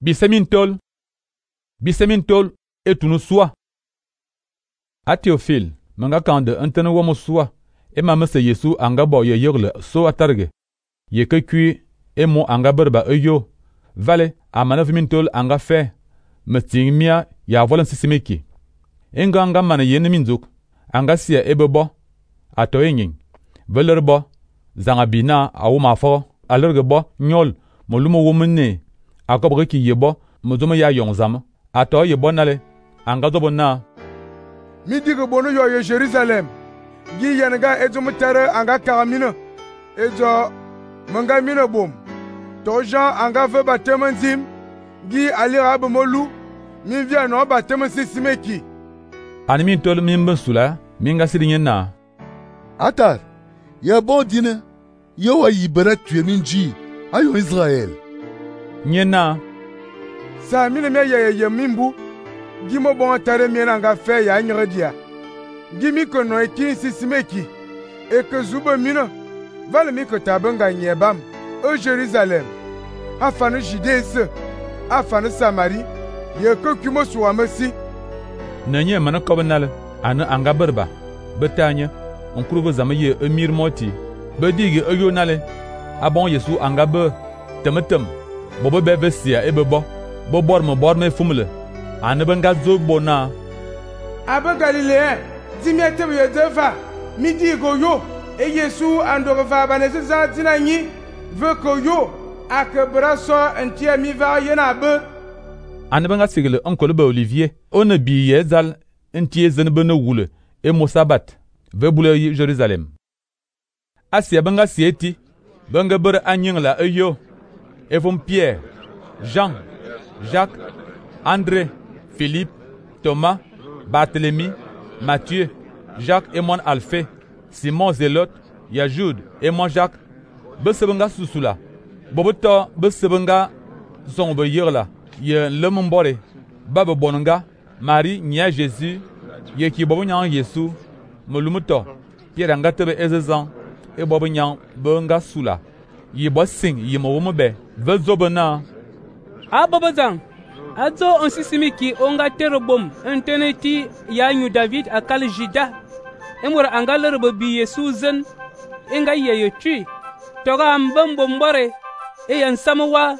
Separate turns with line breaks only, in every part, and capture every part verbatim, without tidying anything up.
Bisemin tol. Bisemin tol etunu sua. A Théophile, manga kande antene womo sua. E ma mese Yesu anga bo ye yegle so atarge. Ye ke kui e mo anga berba eyo. Vale amana vimin tol anga fe. Meting mia ya volen sisimeki. Enga anga mana yene minzuk. Anga siya ebebo. Ato enging. Velerbo. Zanga bina awu mafo. Alerge bo nyol. Molumo womene. Akobre ki yebo. Mozomo ya yongzam. Ato yebo nale. Anga zobo na.
Mi diga bono yo ye Jerusalem. Gi yanga ezomo tere anga karamina. Ezo manga mina bom. To Jean anga fe baptême nzim. Gi alira bomolu. Mi via no baptême sisimeki.
Ani min tol min ben sula. Minga sirinye na.
Atar. Ya bon dine. Yo wa yibara tuye minji. Ayo Israël.
Nyena.
Sa mine me ye ye mimbu. Gi mo bon tare mi anga fe ya nyredia. Gi mi ko no eki sisimeki. E ke zuba mina. Vale mi ko tabanga nyebam. O Jerusalem. Afanu Judée. Afanu Samari. Ye ko kumo suwa mesi.
Nanye mana kobenale. Ana anga berba. Betanya. On kruve zama ye emir moti. Bedigi eyo nale. Abon Yesu anga be. Temetem. Bobo bebe siya ebebo. Bo borme borme fumle. Ana benga zo bona.
Abe Galiléen. Dimete ye deva. Midi go yo. E Yesu andore va banese za dinanyi. Ve ko yo. Akebra so entia mi va yena be.
Ana benga sigele onkole be Olivier. One bi yezal entie zene bene wule. E mosabat. Ve boule Jérusalem. Asia benga sieti. Benga ber anyeng la eyo. Evon Pierre, Jean, Jacques, André, Philippe, Thomas, Barthélemy, Matthieu, Jacques et mon Alphée, Simon Zélote, Yajoud et mon Jacques. Besebenga susula. Boboto besebenga zombe yerla. Ye lemombore. Baba bonanga. Marie nya Jésus. Ye ki bobo nyang Yesu. Molumuto. Pierre anga tebe ezezan. E bobo nyang benga sula. Ye bo sing ye mo wo be ve zobana
a baba zang azo on sisimiki onga terobom internet ya nyu David akal jida emura angaler bo bi Yesu zen enga ye yetui toga mbombo mbore e yan samwa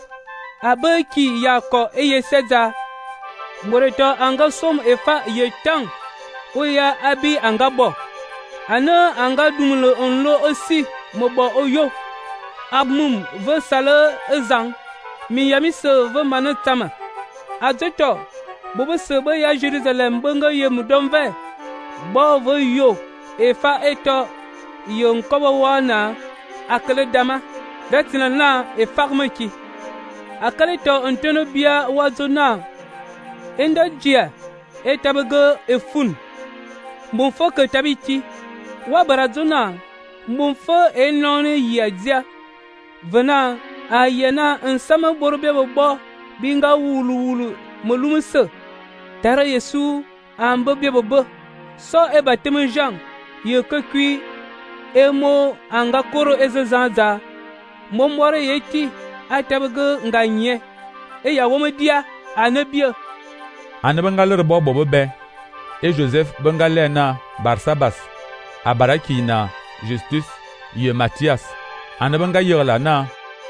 abeki yako e ye seza moreto anga som e fa ye tang oya abi anga bo ana anga dumlo onlo osi mobo oyo Abmum ve sale ezang mi yami se ve manatama azeto bobo se be ya Jerusalem benga ye mudomve bo ve yo e fa eto yon kobo wana akale dama datina na e farmaki akale to ontono bia wazona enda jia e tabega e fun bon fo ke tabiti wa barazona bon fo e none yadzia Vena ayena nsama borbe bo binga wulu wulu molumse tara Yesu ambe bebo so e bateme Jean ye kekui emo anga koro ezezanza momore yeti atabege nganye e ya womedia anabia
anabangaler bo bobo be e Joseph bengalena Barsabas abaraki na Justus ye Matthias Anabanga yerla na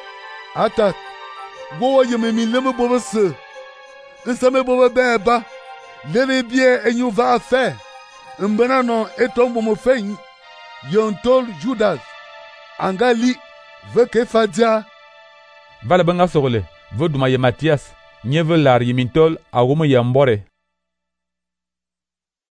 Atat. Go ye me mi leme bobo se. Nsame bobo beba. Lele bie enyu va fe. Mbana no etombo mo fe. Yontol Judas. Angali ve ke fadia.
Vala banga sorole. Voduma ye Matthias. Nye ve lar yimintol a womo yambore.